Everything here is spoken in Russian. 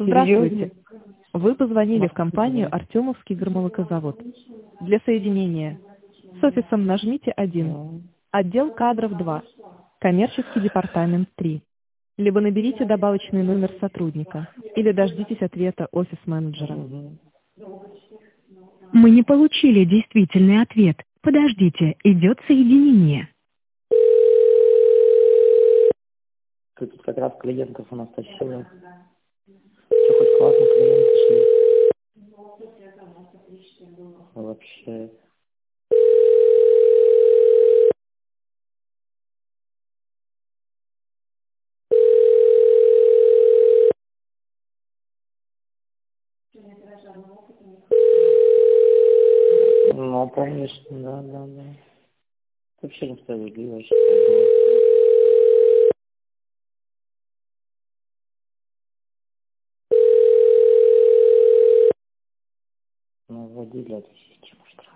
Здравствуйте. Вы позвонили в компанию «Артемовский гормолокозавод». Для соединения с офисом нажмите 1, отдел кадров 2, коммерческий департамент 3. Либо наберите добавочный номер сотрудника, или дождитесь ответа офис-менеджера. Мы не получили действительный ответ. Подождите, идет соединение. Тут как раз клиентов у нас тащило. Все хоть классно, клиенты шли. Вообще. Ну, помнишь, да. Вообще несправедливо, я считаю. Ну, вводили эту систему, что ли.